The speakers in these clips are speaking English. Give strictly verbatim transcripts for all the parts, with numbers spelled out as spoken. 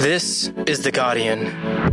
This is The Guardian.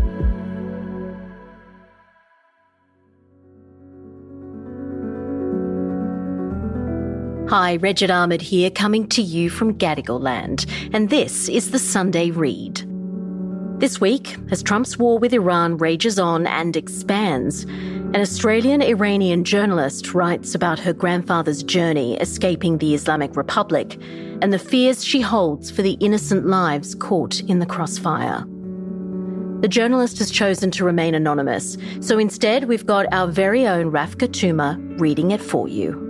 Hi, Regid Ahmed here, coming to you from Gadigal land, and this is the Sunday Read. This week, as Trump's war with Iran rages on and expands, an Australian-Iranian journalist writes about her grandfather's journey escaping the Islamic Republic and the fears she holds for the innocent lives caught in the crossfire. The journalist has chosen to remain anonymous, so instead we've got our very own Raf Katuma reading it for you.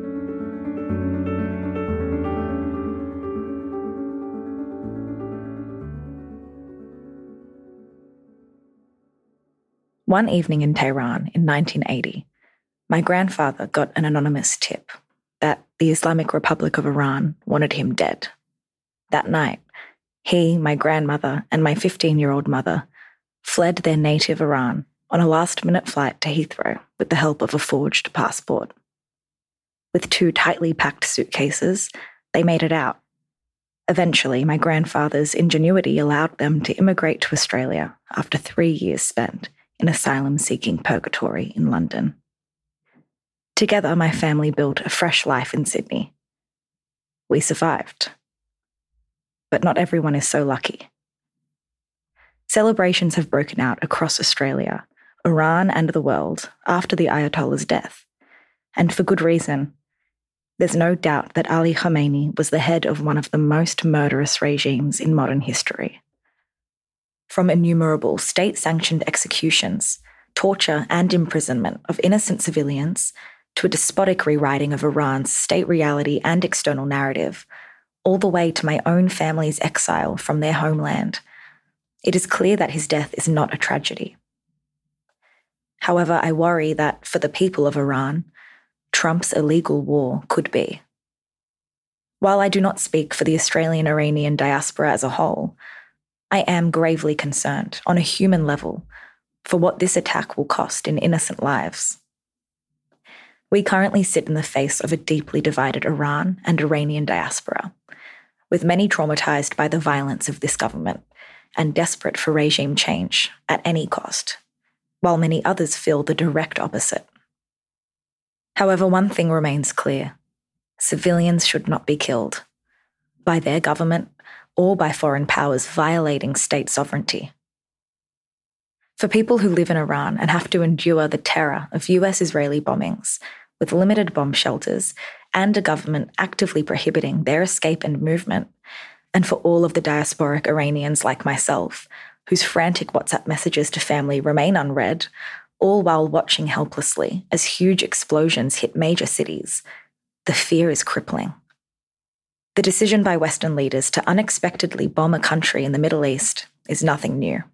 One evening in Tehran in nineteen eighty, my grandfather got an anonymous tip that the Islamic Republic of Iran wanted him dead. That night, he, my grandmother, and my fifteen-year-old mother fled their native Iran on a last-minute flight to Heathrow with the help of a forged passport. With two tightly packed suitcases, they made it out. Eventually, my grandfather's ingenuity allowed them to immigrate to Australia after three years spent in asylum-seeking purgatory in London. Together, my family built a fresh life in Sydney. We survived. But not everyone is so lucky. Celebrations have broken out across Australia, Iran, and the world after the Ayatollah's death. And for good reason. There's no doubt that Ali Khamenei was the head of one of the most murderous regimes in modern history. From innumerable state-sanctioned executions, torture and imprisonment of innocent civilians, to a despotic rewriting of Iran's state reality and external narrative, all the way to my own family's exile from their homeland, it is clear that his death is not a tragedy. However, I worry that for the people of Iran, Trump's illegal war could be. While I do not speak for the Australian-Iranian diaspora as a whole, I am gravely concerned, on a human level, for what this attack will cost in innocent lives. We currently sit in the face of a deeply divided Iran and Iranian diaspora, with many traumatised by the violence of this government and desperate for regime change at any cost, while many others feel the direct opposite. However, one thing remains clear: civilians should not be killed by their government or by foreign powers violating state sovereignty. For people who live in Iran and have to endure the terror of U S-Israeli bombings, with limited bomb shelters and a government actively prohibiting their escape and movement, and for all of the diasporic Iranians like myself, whose frantic WhatsApp messages to family remain unread, all while watching helplessly as huge explosions hit major cities, the fear is crippling. The decision by Western leaders to unexpectedly bomb a country in the Middle East is nothing new.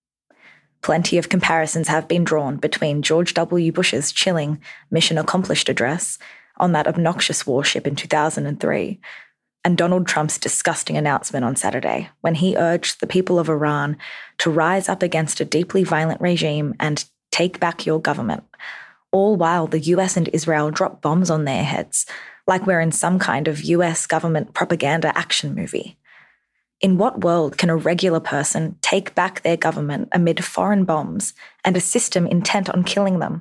Plenty of comparisons have been drawn between George W. Bush's chilling mission accomplished address on that obnoxious warship in two thousand three and Donald Trump's disgusting announcement on Saturday when he urged the people of Iran to rise up against a deeply violent regime and take back your government, all while the U S and Israel drop bombs on their heads like we're in some kind of U S government propaganda action movie. In what world can a regular person take back their government amid foreign bombs and a system intent on killing them?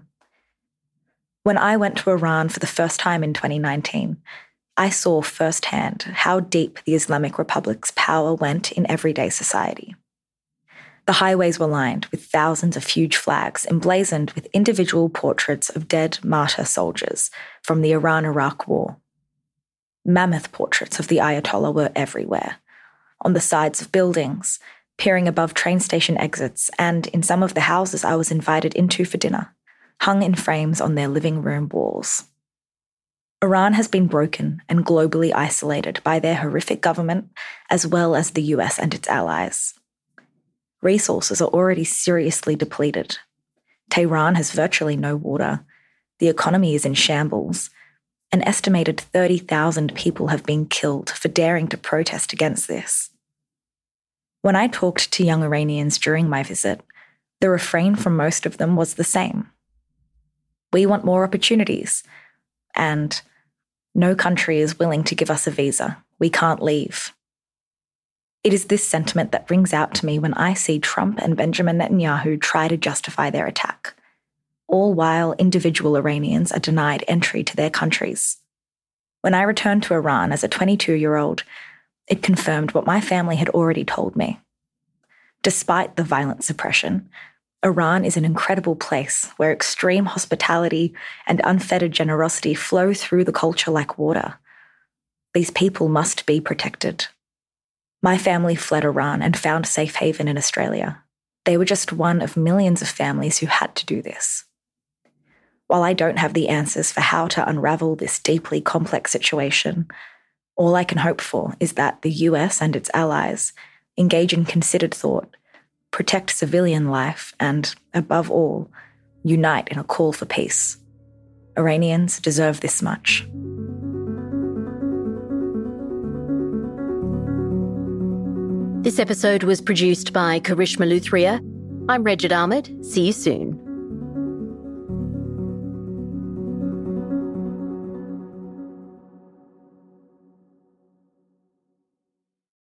When I went to Iran for the first time in twenty nineteen, I saw firsthand how deep the Islamic Republic's power went in everyday society. The highways were lined with thousands of huge flags emblazoned with individual portraits of dead martyr soldiers from the Iran-Iraq War. Mammoth portraits of the Ayatollah were everywhere, on the sides of buildings, peering above train station exits, and in some of the houses I was invited into for dinner, hung in frames on their living room walls. Iran has been broken and globally isolated by their horrific government, as well as the U S and its allies. Resources are already seriously depleted. Tehran has virtually no water. The economy is in shambles. An estimated thirty thousand people have been killed for daring to protest against this. When I talked to young Iranians during my visit, the refrain from most of them was the same. We want more opportunities, and no country is willing to give us a visa. We can't leave. It is this sentiment that rings out to me when I see Trump and Benjamin Netanyahu try to justify their attack, all while individual Iranians are denied entry to their countries. When I returned to Iran as a twenty-two-year-old, it confirmed what my family had already told me. Despite the violent suppression, Iran is an incredible place where extreme hospitality and unfettered generosity flow through the culture like water. These people must be protected. My family fled Iran and found safe haven in Australia. They were just one of millions of families who had to do this. While I don't have the answers for how to unravel this deeply complex situation, all I can hope for is that the U S and its allies engage in considered thought, protect civilian life, and, above all, unite in a call for peace. Iranians deserve this much. This episode was produced by Karishma Luthria. I'm Regid Ahmed. See you soon.